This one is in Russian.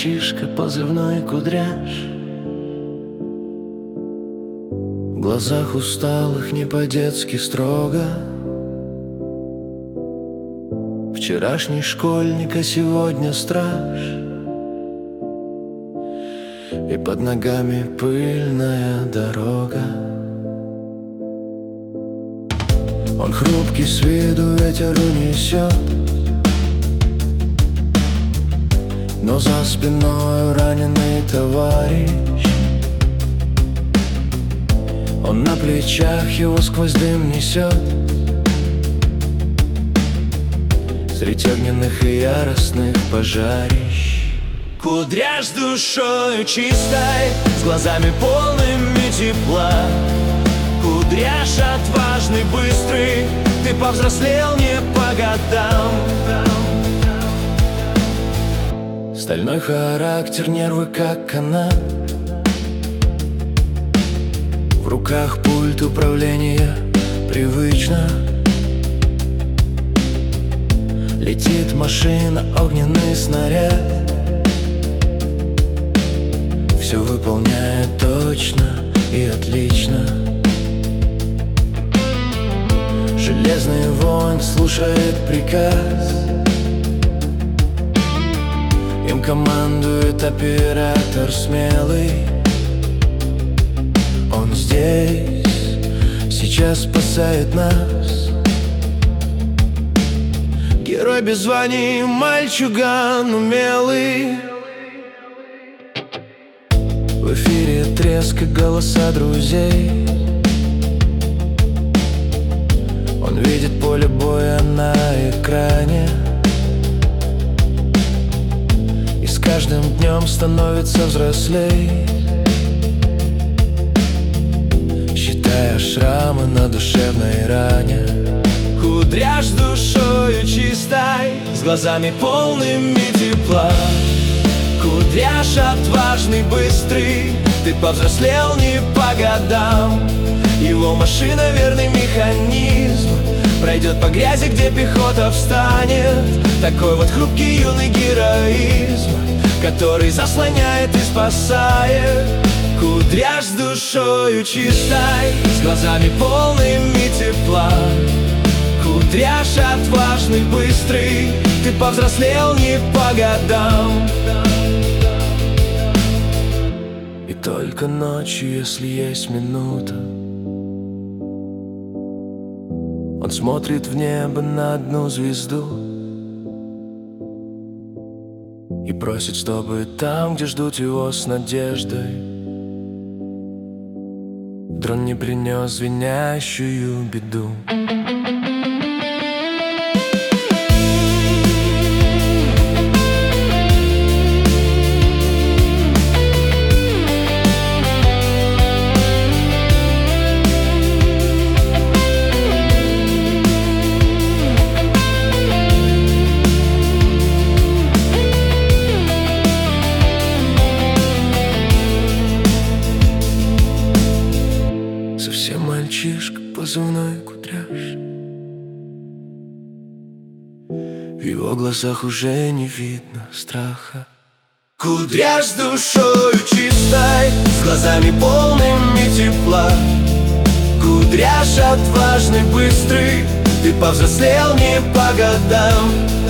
мальчишка, позывной Кудряш. В глазах усталых не по-детски строго. Вчерашний школьник, а сегодня страж. И под ногами пыльная дорога. Он хрупкий с виду, ветер унесет, но за спиной раненый товарищ. Он на плечах, его сквозь дым несет, средь огненных и яростных пожарищ. Кудряш душою чистой, с глазами полными тепла. Кудряш отважный, быстрый, ты повзрослел не по годам. Стальной характер, нервы как канат. В руках пульт управления привычно. Летит машина, огненный снаряд. Все выполняет точно и отлично. Железный воин слушает приказ. Им командует оператор смелый. Он здесь, сейчас спасает нас. Герой без званий, мальчуган умелый. В эфире треск и голоса друзей. Он видит поле боя на экране. И с каждым днем становится взрослей, считая шрамы на душевной ране. Кудряш душою чистой, с глазами полными тепла. Кудряш отважный, быстрый, ты повзрослел не по годам. Его машина верный механизм, пройдет по грязи, где пехота встанет. Такой вот хрупкий юный героизм, который заслоняет и спасает. Кудряш душою чистой, с глазами полными тепла. Кудряш отважный, быстрый, ты повзрослел не по годам. И только ночью, если есть минута, он смотрит в небо на одну звезду и просит, чтобы там, где ждут его с надеждой, дрон не принес звенящую беду. Совсем мальчишка, позывной Кудряш. В его глазах уже не видно страха. Кудряш душою чистой, с глазами полными тепла. Кудряш отважный, быстрый, ты повзрослел не по годам.